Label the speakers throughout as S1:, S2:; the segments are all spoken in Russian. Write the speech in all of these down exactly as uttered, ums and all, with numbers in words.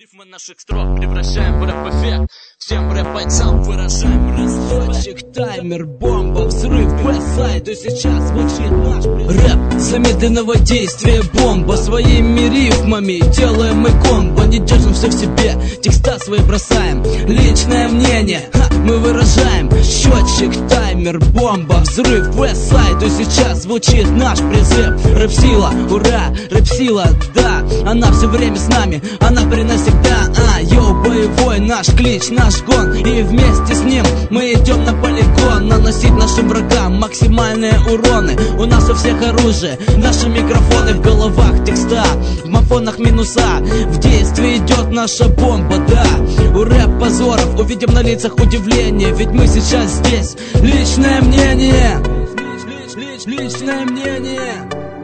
S1: Рифмы наших строк превращаем в рэп-эффект. Всем рэп-бойцам выражаем респект. Таймер, бомба, взрыв, Westside. И сейчас звучит наш рэп замедленного действия. Бомба своими рифмами делаем мы комбо. Не держим все в себе, текста свои бросаем. Личное мнение, ха, мы выражаем. Счетчик, таймер, бомба, взрыв, Westside. И сейчас звучит наш призыв. Рэп-сила, ура, рэп-сила, да. Она все время с нами, она приносит всегда, а, йоу, боевой наш клич, наш гон. И вместе с ним мы идем на полигон. Наносить нашим врагам максимальные уроны. У нас у всех оружие, наши микрофоны в головах, текста, в мафонах минуса. В действии идет наша бомба, да. У рэп-позоров увидим на лицах удивление. Ведь мы сейчас здесь. Личное мнение, личное мнение.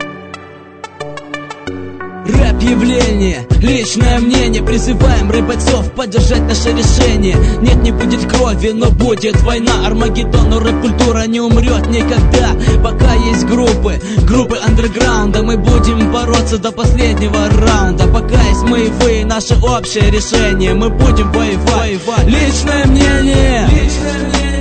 S1: Рэп-явление, личное мнение. Призываем рэп-бойцов поддержать наше решение. Нет, не будет крови, но будет война. Армагеддон, но рэп-культура не умрет никогда. Пока есть группы, группы андерграунда. Мы будем бороться до последнего раунда. Пока есть мы и вы, наше общее решение. Мы будем воевать. Личное мнение, личное мнение.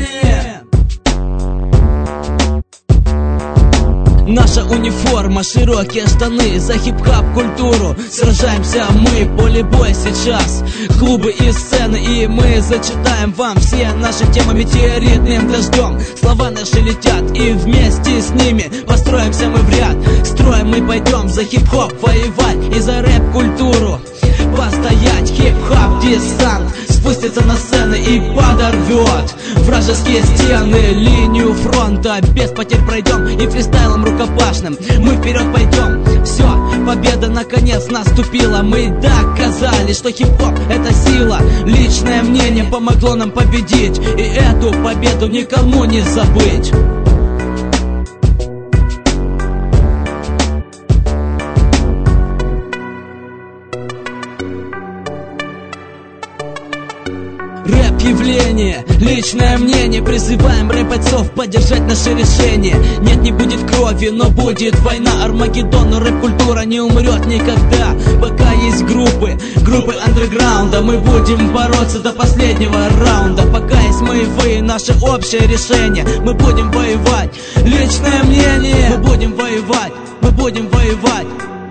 S1: Наша униформа, широкие штаны, за хип-хап культуру сражаемся мы, поле боя сейчас. Клубы и сцены, и мы зачитаем вам все наши темы метеоритным дождем. Слова наши летят, и вместе с ними построимся мы в ряд. Строем мы пойдем за хип-хоп воевать и за рэп-культуру постоять. Хип-хоп десант спустится на сцены и подорвет вражеские стены. Линию фронта без потерь пройдем и фристайлом рукопашным мы вперед пойдем. Все, победа наконец наступила. Мы доказали, что хип-хоп это сила. Личное мнение помогло нам победить, и эту победу никому не забыть. Рэп-явление, личное мнение. Призываем рэп-бойцов поддержать наше решение. Нет, не будет крови, но будет война. Армагеддон, но рэп-культура не умрет никогда. Пока есть группы, группы андерграунда. Мы будем бороться до последнего раунда. Пока есть мы и вы, наше общее решение. Мы будем воевать. Личное мнение. Мы будем воевать, мы будем воевать.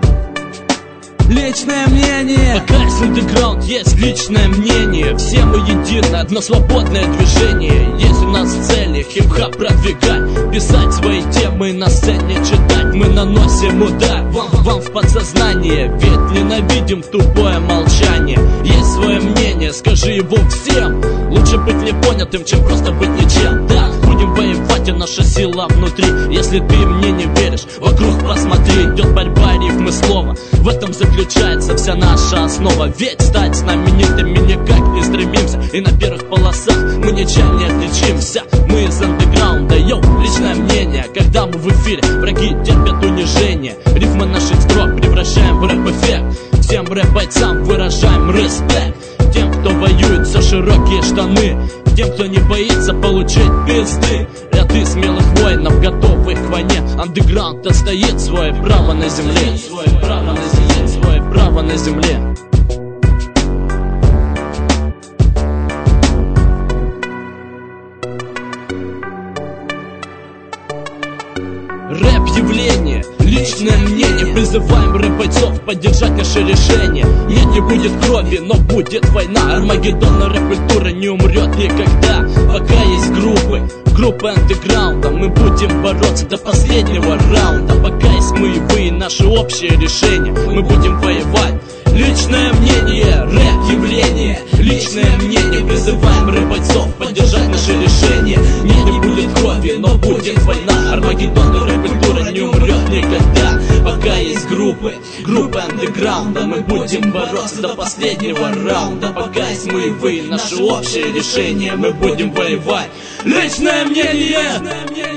S1: Личное мнение. Пока есть андеграунд, есть личное мнение. Все мы едины, одно свободное движение. Есть у нас цели, хип-хап продвигать, писать свои темы на сцене, читать. Мы наносим удар вам, вам в подсознание. Ведь ненавидим тупое молчание. Есть свое мнение, скажи его всем. Лучше быть непонятым, чем просто быть ничем. Да, будем воевать, и наша сила внутри. Если ты мне не веришь, вокруг посмотри. Идет борьба рифмы слова. В этом заключается вся наша основа. Ведь стать знаменитыми никак не стремимся. И на первых полосах мы ничем не отличимся. Мы из андеграунда, йоу, личное мнение. Когда мы в эфире, враги терпят унижение. Рифмы наших строк превращаем в рэп-эффект. Всем рэп-бойцам выражаем респект. Тем, кто воюет за широкие штаны. Тем, кто не боится получить пизды. Ряды смелых воинов, готовых к войне. Андеграунд отстоит свое право на земле. Свое право на земле, свое право на земле. Рэп-явление, личное мнение. Призываем рэп-бойцов поддержать наше решение. Нет, не будет крови, но будет война. Армагеддон, но рэп-культура не умрет никогда. Пока есть группы, группы андеграунда. Мы будем бороться до последнего раунда. Пока есть мы и вы, наше общее решение. Мы будем воевать. Личное мнение, рэп-явление. Личное мнение. Призываем рэп-бойцов поддержать наше решение. Нет, не будет крови, но будет война. Армагеддон, но рэп-культура не умрет никогда. Пока есть группы, группы андеграунда. Мы будем бороться до последнего раунда. Пока есть мы и вы, наше общее решение. Мы будем воевать. Личное мнение.